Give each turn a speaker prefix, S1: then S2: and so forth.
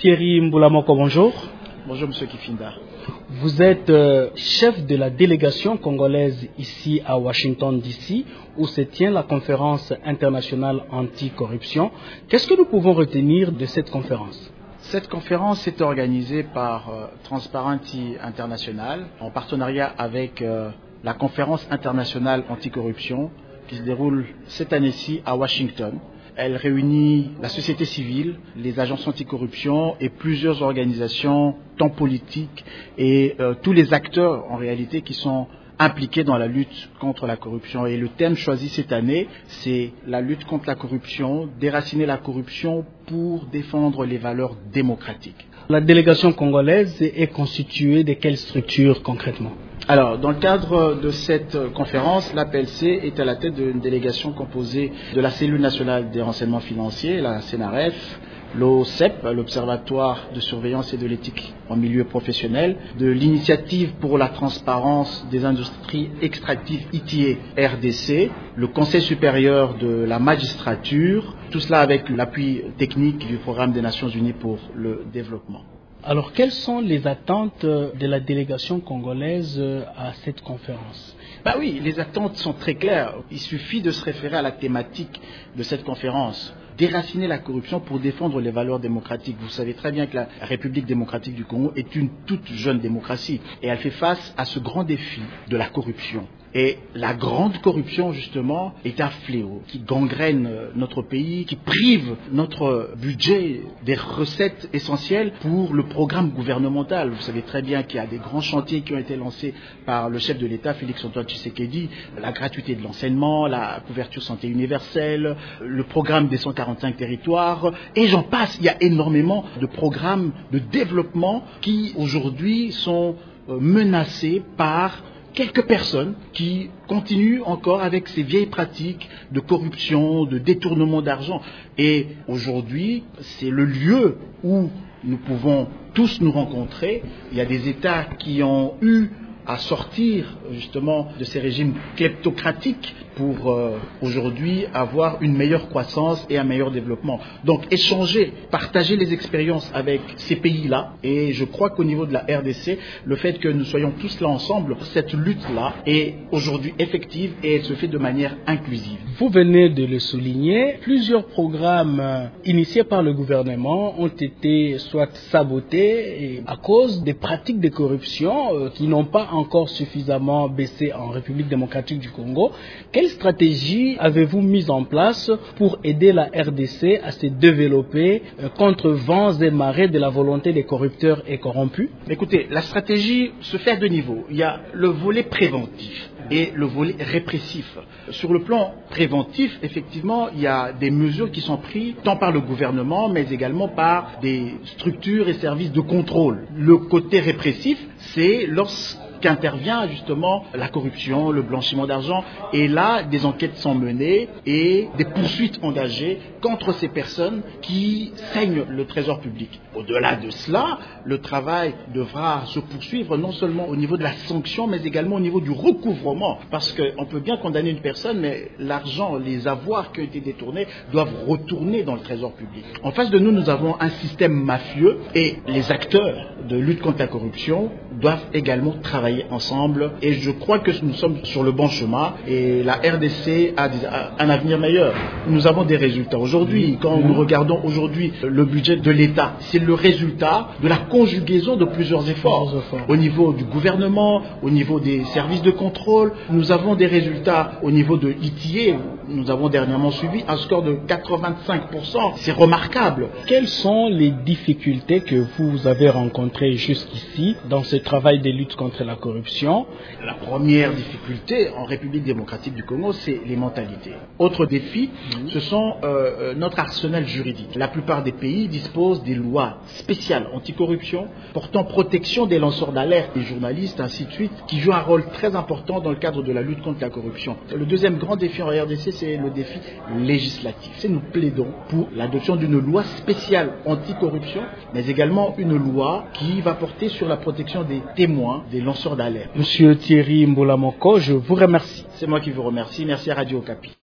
S1: Thierry Mboulamoko, bonjour.
S2: Bonjour Monsieur Kifinda.
S1: Vous êtes chef de la délégation congolaise ici à Washington DC, où se tient la conférence internationale anticorruption. Qu'est-ce que nous pouvons retenir de cette conférence?
S2: Cette conférence est organisée par Transparency International en partenariat avec la conférence internationale anticorruption qui se déroule cette année-ci à Washington. Elle réunit la société civile, les agences anticorruption et plusieurs organisations, tant politiques et tous les acteurs en réalité qui sont impliqués dans la lutte contre la corruption. Et le thème choisi cette année, c'est la lutte contre la corruption, déraciner la corruption pour défendre les valeurs démocratiques.
S1: La délégation congolaise est constituée de quelles structures concrètement?
S2: Alors, dans le cadre de cette conférence, l'APLC est à la tête d'une délégation composée de la Cellule nationale des renseignements financiers, la CNRF, l'OCEP, l'Observatoire de surveillance et de l'éthique en milieu professionnel, de l'Initiative pour la transparence des industries extractives ITA RDC, le Conseil supérieur de la magistrature, tout cela avec l'appui technique du Programme des Nations Unies pour le développement.
S1: Alors, quelles sont les attentes de la délégation congolaise à cette conférence?
S2: Oui, les attentes sont très claires. Il suffit de se référer à la thématique de cette conférence. Déraciner la corruption pour défendre les valeurs démocratiques. Vous savez très bien que la République démocratique du Congo est une toute jeune démocratie et elle fait face à ce grand défi de la corruption. Et la grande corruption, justement, est un fléau qui gangrène notre pays, qui prive notre budget des recettes essentielles pour le programme gouvernemental. Vous savez très bien qu'il y a des grands chantiers qui ont été lancés par le chef de l'État, Félix-Antoine Tshisekedi, la gratuité de l'enseignement, la couverture santé universelle, le programme des 145 territoires, et j'en passe. Il y a énormément de programmes de développement qui, aujourd'hui, sont menacés par quelques personnes qui continuent encore avec ces vieilles pratiques de corruption, de détournement d'argent. Et aujourd'hui, c'est le lieu où nous pouvons tous nous rencontrer. Il y a des États qui ont eu à sortir justement de ces régimes kleptocratiques pour aujourd'hui avoir une meilleure croissance et un meilleur développement. Donc échanger, partager les expériences avec ces pays-là, et je crois qu'au niveau de la RDC, le fait que nous soyons tous là ensemble, cette lutte-là est aujourd'hui effective et elle se fait de manière inclusive.
S1: Vous venez de le souligner, plusieurs programmes initiés par le gouvernement ont été soit sabotés à cause des pratiques de corruption qui n'ont pas encore suffisamment baissé en République démocratique du Congo. Quelle stratégie avez-vous mise en place pour aider la RDC à se développer contre vents et marées de la volonté des corrupteurs et corrompus?
S2: Écoutez, la stratégie se fait à deux niveaux. Il y a le volet préventif et le volet répressif. Sur le plan préventif, effectivement, il y a des mesures qui sont prises tant par le gouvernement, mais également par des structures et services de contrôle. Le côté répressif, c'est lorsqu'intervient justement la corruption, le blanchiment d'argent, et là, des enquêtes sont menées et des poursuites engagées contre ces personnes qui saignent le trésor public. Au-delà de cela, le travail devra se poursuivre non seulement au niveau de la sanction, mais également au niveau du recouvrement, parce qu'on peut bien condamner une personne, mais l'argent, les avoirs qui ont été détournés doivent retourner dans le trésor public. En face de nous, nous avons un système mafieux et les acteurs de lutte contre la corruption doivent également travailler ensemble, et je crois que nous sommes sur le bon chemin et la RDC a un avenir meilleur. Nous avons des résultats aujourd'hui. Quand nous regardons aujourd'hui le budget de l'État, c'est le résultat de la conjugaison de plusieurs efforts. Au niveau du gouvernement, au niveau des services de contrôle, nous avons des résultats au niveau de ITA. Nous avons dernièrement suivi un score de 85%. C'est remarquable.
S1: Quelles sont les difficultés que vous avez rencontrées jusqu'ici dans ce travail de lutte contre la corruption?
S2: La première difficulté en République démocratique du Congo, c'est les mentalités. Autre défi, ce sont notre arsenal juridique. La plupart des pays disposent des lois spéciales anticorruption portant protection des lanceurs d'alerte, des journalistes, ainsi de suite, qui jouent un rôle très important dans le cadre de la lutte contre la corruption. Le deuxième grand défi en RDC, c'est le défi législatif. Nous plaidons pour l'adoption d'une loi spéciale anticorruption, mais également une loi qui va porter sur la protection des témoins, des lanceurs d'alerte.
S1: Monsieur Thierry Mboulamoko, je vous remercie.
S2: C'est moi qui vous remercie. Merci à Radio Okapi.